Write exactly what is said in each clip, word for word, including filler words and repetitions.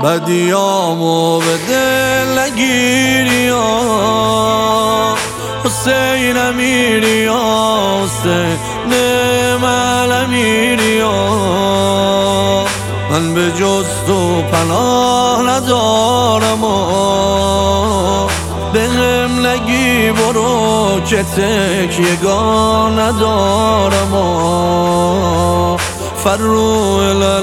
بدیامو به دل نگیری ها حسین امیری ها حسین امیری ها من به جز تو پناه ندارم ها بهم نگی برو که تکیه‌گاه ندارم ها فرو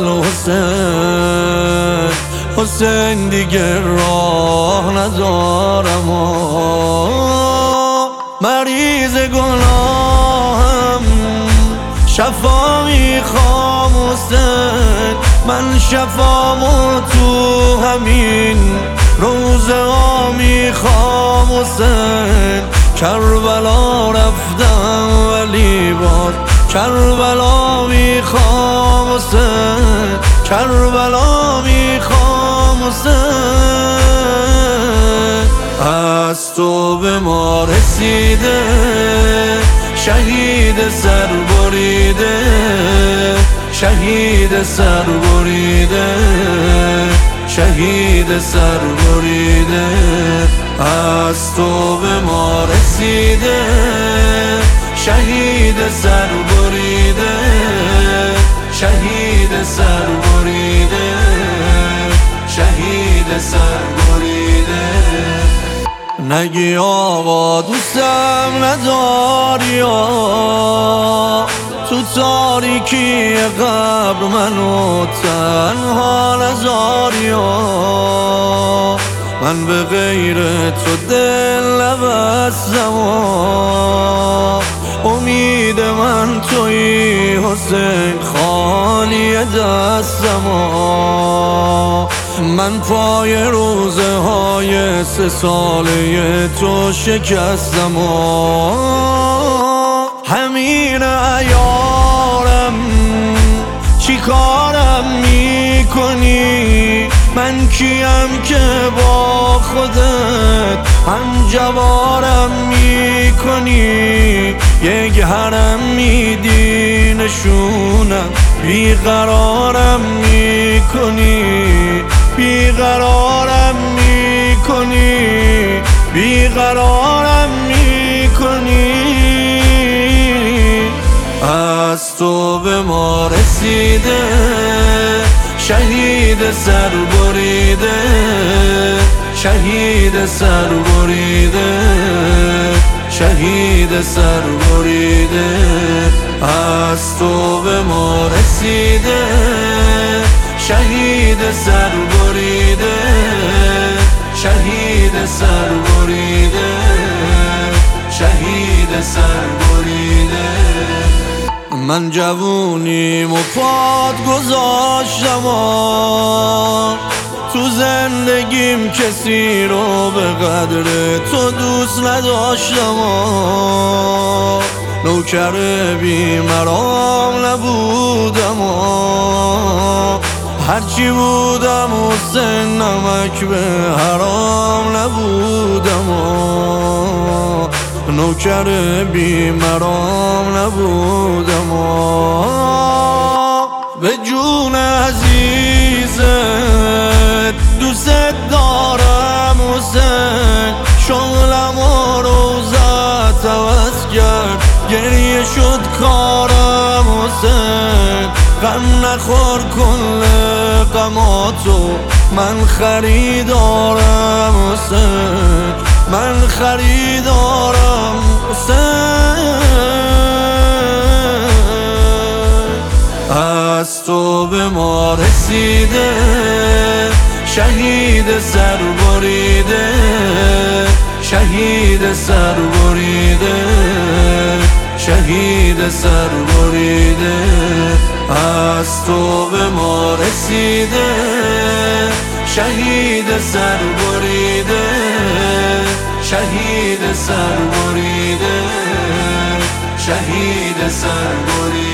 الالحسین حسین دیگه راه ندارم ها مریض گناهم شفا میخوام حسین من شفامو تو همین روزه ها میخوام حسین کربلا رفتم ولی باز کربلا میخوام حسین کربلا میخوام حسین از تو به ما رسیده شهید سر بریده شهید سر بریده شهید سر بریده از تو به ما رسیده شهید سر بریده شهید سر بریده شهید سر بریده نگی آقا دوستم نداری ها تو تاریکی قبر منو تنها نذاری ها من به غیر تو دل نبستم ها امید من تویی حسین خالی دستم ها من پای روزه های سه ساله تو شکستم ها همین عیارم چی کارم میکنی من کیم که با خودت هم جوارم میکنی یک حرم میدی نشونم بیقرارم میکنی بیقرارم میکنی بیقرارم میکنی از تو به ما رسیده شهید سر بریده شهید سر بریده شهید سر بریده از تو به ما رسیده شهید سر بریده شهید سر بریده شهید سر بریده من جوونیم و پاد گذاشتم تو زندگیم کسی رو به قدر تو دوست نداشتم نوکر بی مرام نبودم هرچی بودم حسین نمک به حرام نبودم نوکر بی مرام نبودم به جون عزیزت دوست دارم حسین شغلم و روزت عوض کرد گریه شد کارم حسین غم نخور کل غماتو من خریدارم حسین من خریدارم حسین از تو به ما رسیده شهید سر بریده شهید سر بریده شهید سر بریده از تو به ما رسیده شهید سر بریده شهید سر بریده شهید سر بریده